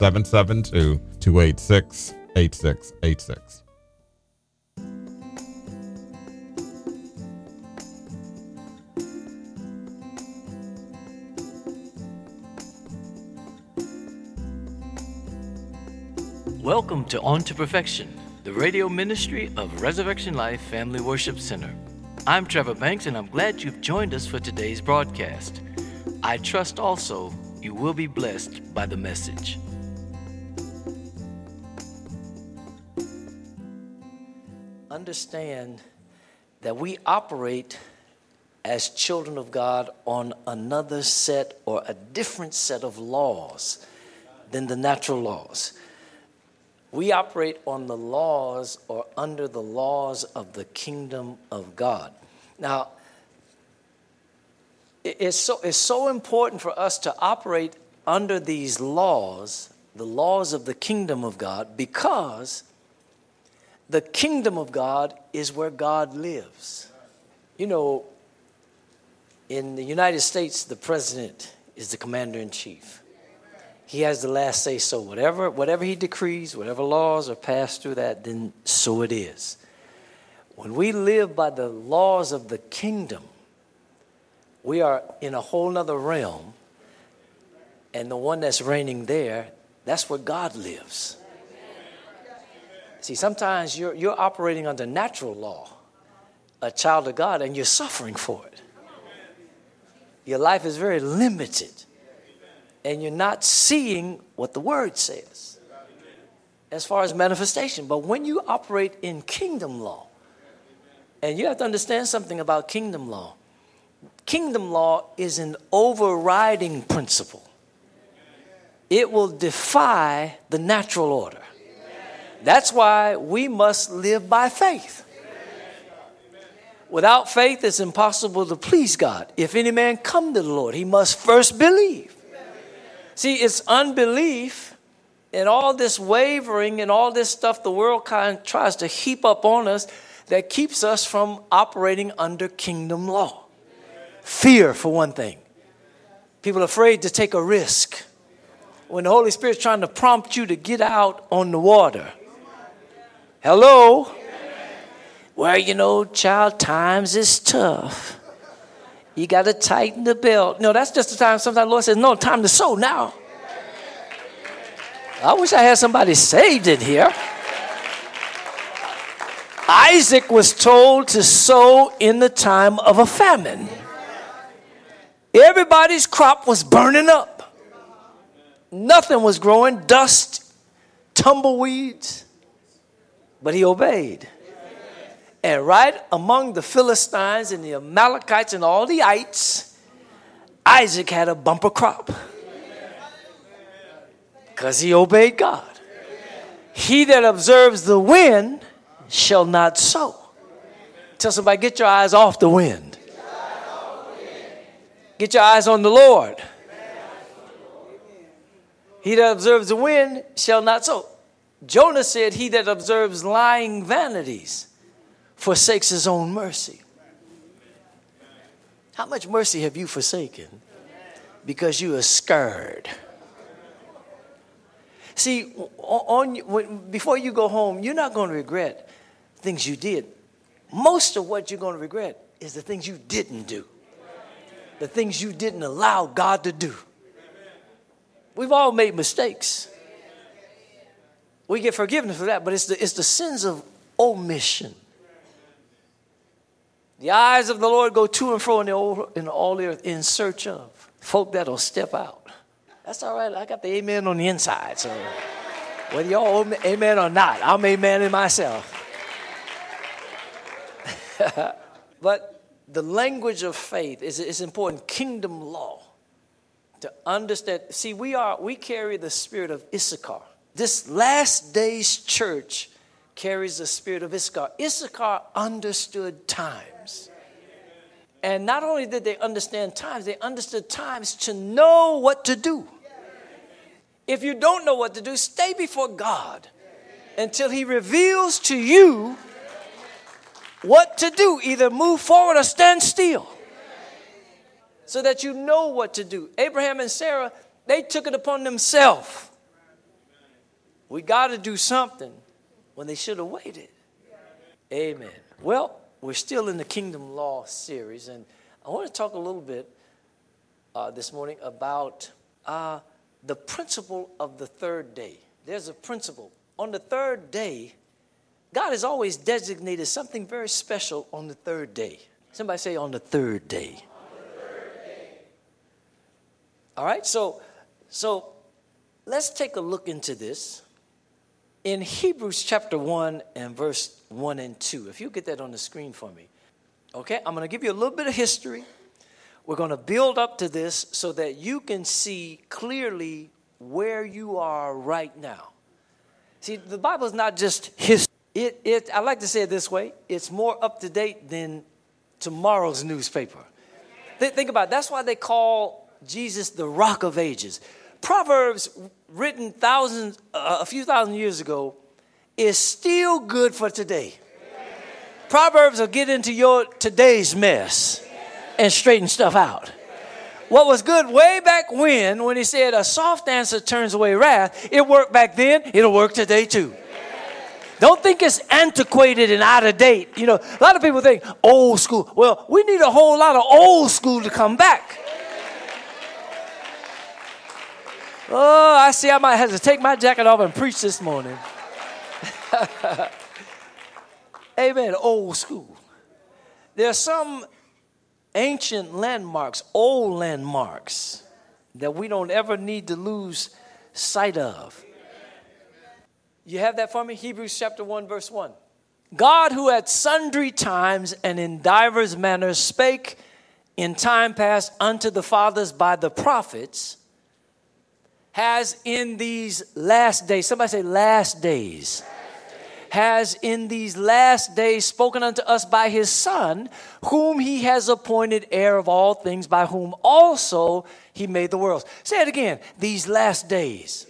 772-286-8686. Welcome to On to Perfection, the radio ministry of Resurrection Life Family Worship Center. I'm Trevor Banks, and I'm glad you've joined us for today's broadcast. I trust also you will be blessed by the message. Understand that we operate as children of God on another set or a different set of laws than the natural laws. We operate on the laws or under the laws of the kingdom of God. Now, it's so important for us to operate under these laws, the laws of the kingdom of God, because the kingdom of God is where God lives. You know, in the United States, the president is the commander-in-chief. He has the last say so. Whatever he decrees, whatever laws are passed through that, then so it is. When we live by the laws of the kingdom, we are in a whole nother realm. And the one that's reigning there, that's where God lives. See, sometimes you're operating under natural law, a child of God, and you're suffering for it. Your life is very limited. And you're not seeing what the word says as far as manifestation. But when you operate in kingdom law, and you have to understand something about kingdom law. Kingdom law is an overriding principle. It will defy the natural order. That's why we must live by faith. Without faith, it's impossible to please God. If any man come to the Lord, he must first believe. See, it's unbelief and all this wavering and all this stuff the world kind of tries to heap up on us that keeps us from operating under kingdom law. Fear, for one thing. People are afraid to take a risk when the Holy Spirit's trying to prompt you to get out on the water. Hello? Well, you know, child, times is tough. You got to tighten the belt. No, that's just the time sometimes the Lord says, no, time to sow now. I wish I had somebody saved in here. Isaac was told to sow in the time of a famine. Everybody's crop was burning up. Nothing was growing, dust, tumbleweeds. But he obeyed. And right among the Philistines and the Amalekites and all the ites, Isaac had a bumper crop. Because he obeyed God. He that observes the wind shall not sow. Tell somebody, get your eyes off the wind. Get your eyes on the Lord. He that observes the wind shall not sow. Jonah said, he that observes lying vanities forsakes his own mercy. How much mercy have you forsaken? Because you are scared. See, before you go home, you're not going to regret things you did. Most of what you're going to regret is the things you didn't do. The things you didn't allow God to do. We've all made mistakes. We get forgiveness for that, but it's the sins of omission. The eyes of the Lord go to and fro in all the earth in search of folk that'll step out. That's all right. I got the amen on the inside. So whether y'all amen or not, I'm amen in myself. But the language of faith is important. Kingdom law. To understand. See, we carry the spirit of Issachar. This last days church carries the spirit of Issachar. Issachar understood times. And not only did they understand times, they understood times to know what to do. If you don't know what to do, stay before God until he reveals to you what to do. Either move forward or stand still so that you know what to do. Abraham and Sarah, they took it upon themselves We got to do something when they should have waited. Amen. Well, we're still in the Kingdom Law series, and I want to talk a little bit this morning about the principle of the third day. There's a principle. On the third day, God has always designated something very special on the third day. Somebody say on the third day. On the third day. All right, so let's take a look into this. In Hebrews chapter 1 and verse 1 and 2, if you get that on the screen for me. Okay, I'm going to give you a little bit of history. We're going to build up to this so that you can see clearly where you are right now. See, the Bible is not just history. I like to say it this way. It's more up to date than tomorrow's newspaper. Think about it. That's why they call Jesus the Rock of Ages. Proverbs, written a few thousand years ago, is still good for today. Proverbs will get into your today's mess and straighten stuff out. What was good way back when he said a soft answer turns away wrath, it worked back then, it'll work today too. Don't think it's antiquated and out of date. You know, a lot of people think old school. Well, we need a whole lot of old school to come back. Oh, I see I might have to take my jacket off and preach this morning. Amen, old school. There are some ancient landmarks, old landmarks, that we don't ever need to lose sight of. You have that for me? Hebrews chapter 1, verse 1. God, who at sundry times and in divers manners spake in time past unto the fathers by the prophets, has in these last days, somebody say last days, has in these last days spoken unto us by his Son, whom he has appointed heir of all things, by whom also he made the worlds. Say it again, these last days.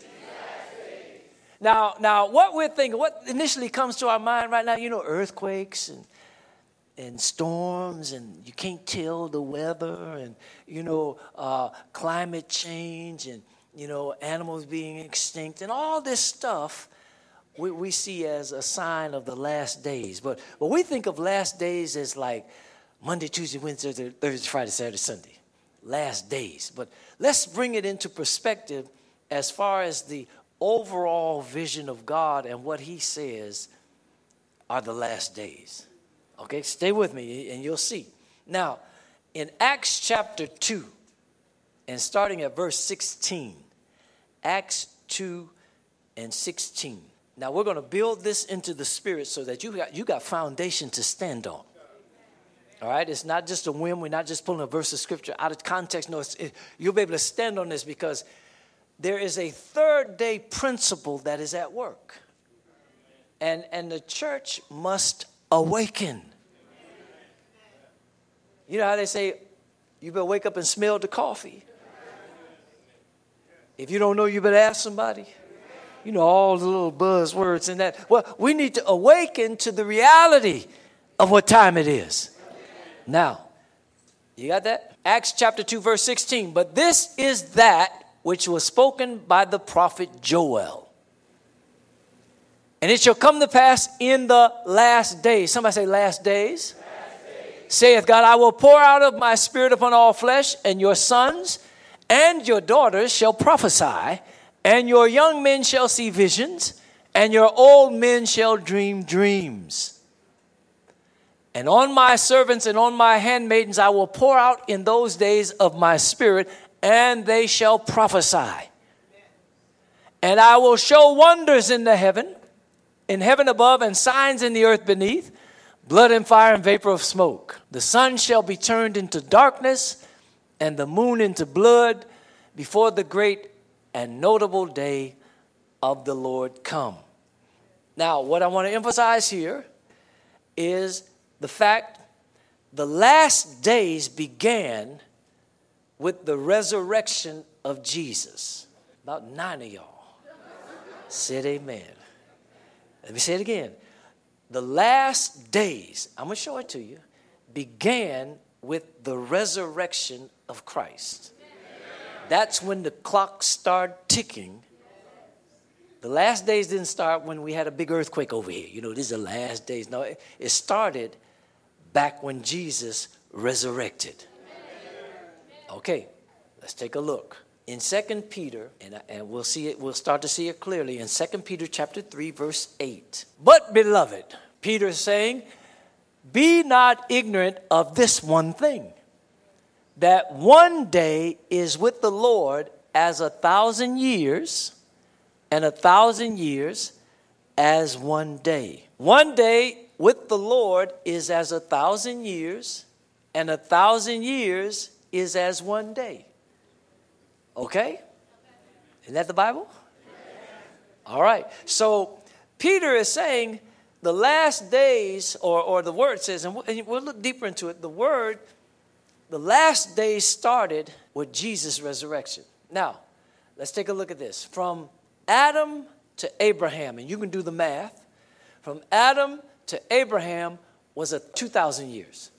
Now, what we're thinking, what initially comes to our mind right now, you know, earthquakes and storms, and you can't tell the weather, and, you know, climate change, and, you know, animals being extinct, and all this stuff we see as a sign of the last days. But we think of last days as like Monday, Tuesday, Wednesday, Thursday, Friday, Saturday, Sunday. Last days. But let's bring it into perspective as far as the overall vision of God and what he says are the last days. Okay, stay with me and you'll see. Now, in Acts chapter 2, and starting at verse 16, Acts 2 and 16. Now, we're going to build this into the spirit so that you got foundation to stand on. All right, it's not just a whim. We're not just pulling a verse of scripture out of context. No, you'll be able to stand on this because there is a third day principle that is at work. And the church must awaken. You know how they say, you better wake up and smell the coffee. If you don't know, you better ask somebody. You know, all the little buzzwords and that. Well, we need to awaken to the reality of what time it is. Now, you got that? Acts chapter 2, verse 16. But this is that which was spoken by the prophet Joel. And it shall come to pass in the last days. Somebody say last days. Last days. Saith God, I will pour out of my spirit upon all flesh, and your sons and your daughters shall prophesy, and your young men shall see visions, and your old men shall dream dreams. And on my servants and on my handmaidens I will pour out in those days of my spirit, and they shall prophesy. And I will show wonders in heaven above, and signs in the earth beneath, blood and fire and vapor of smoke. The sun shall be turned into darkness, and the moon into blood, before the great and notable day of the Lord come. Now, what I want to emphasize here is the fact the last days began with the resurrection of Jesus. About 9 of y'all said amen. Let me say it again. The last days, I'm going to show it to you, began with the resurrection of Christ. That's when the clock started ticking The last days didn't start when we had a big earthquake over here. You know, these are the last days. No, it started back when Jesus resurrected. Okay, let's take a look. In 2 Peter, and we'll see it, we'll start to see it clearly in 2 Peter chapter 3, verse 8. But beloved, Peter is saying, be not ignorant of this one thing, that one day is with the Lord as 1,000 years, and 1,000 years as one day. One day with the Lord is as 1,000 years, and 1,000 years is as one day. Okay? Isn't that the Bible? All right. So Peter is saying the last days, or the word says, and we'll look deeper into it, the last days started with Jesus' resurrection. Now, let's take a look at this. From Adam to Abraham, and you can do the math. From Adam to Abraham was 2,000 years.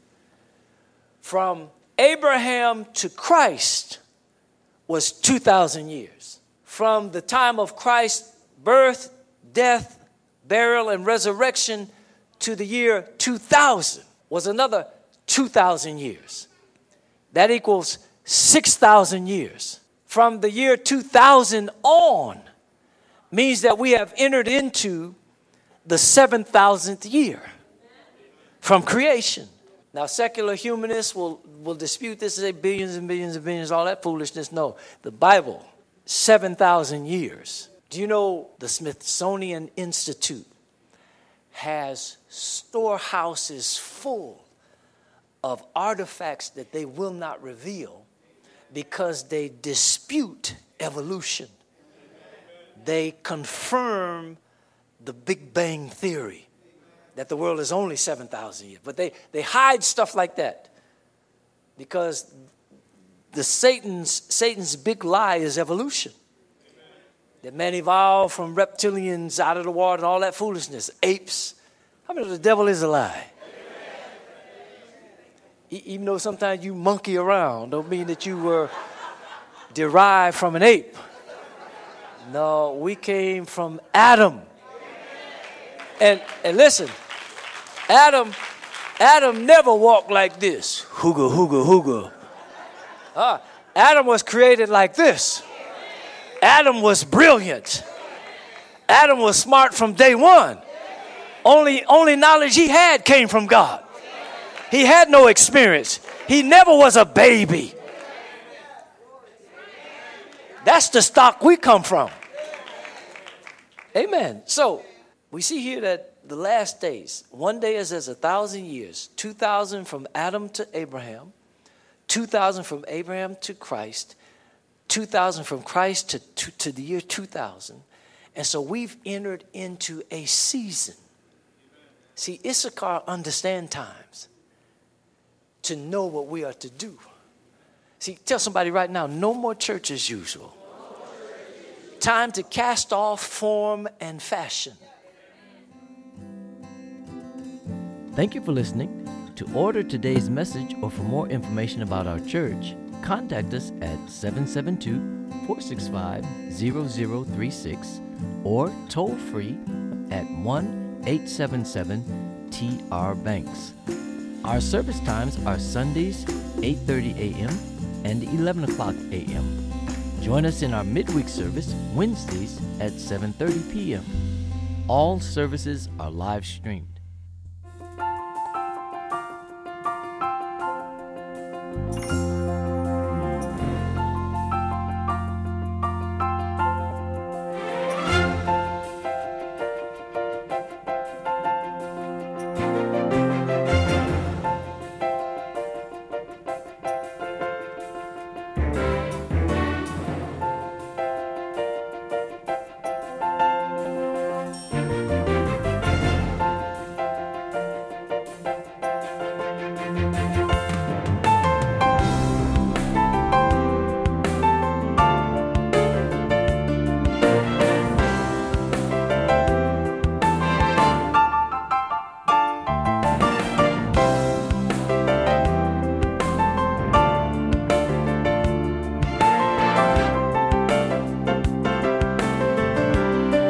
From Abraham to Christ was 2,000 years. From the time of Christ's birth, death, burial, and resurrection to the year 2000 was another 2,000 years. That equals 6,000 years. From the year 2000 on means that we have entered into the 7,000th year from creation. Now, secular humanists will dispute this and say billions and billions and billions, all that foolishness. No, the Bible, 7,000 years. Do you know the Smithsonian Institute has storehouses full of artifacts that they will not reveal because they dispute evolution. They confirm the Big Bang Theory, that the world is only 7,000 years. But they hide stuff like that because Satan's big lie is evolution. That man evolved from reptilians out of the water and all that foolishness, apes. How many of the devil is a lie? Even though sometimes you monkey around, don't mean that you were derived from an ape. No, we came from Adam. And listen, Adam never walked like this. Hooga, hooga, hooga. Adam was created like this. Adam was brilliant. Adam was smart from day one. Only knowledge he had came from God. He had no experience. He never was a baby. That's the stock we come from. Amen. So we see here that the last days, one day is as 1,000 years, 2,000 from Adam to Abraham, 2,000 from Abraham to Christ, 2,000 from Christ to the year 2000. And so we've entered into a season. See, Issachar understand times to know what we are to do. See, tell somebody right now, no more church as usual. Time to cast off form and fashion. Thank you for listening. To order today's message or for more information about our church, contact us at 772-465-0036 or toll free at 1-877-TR-BANKS. Our service times are Sundays 8:30 a.m. and 11 o'clock a.m. Join us in our midweek service Wednesdays at 7:30 p.m. All services are live streamed.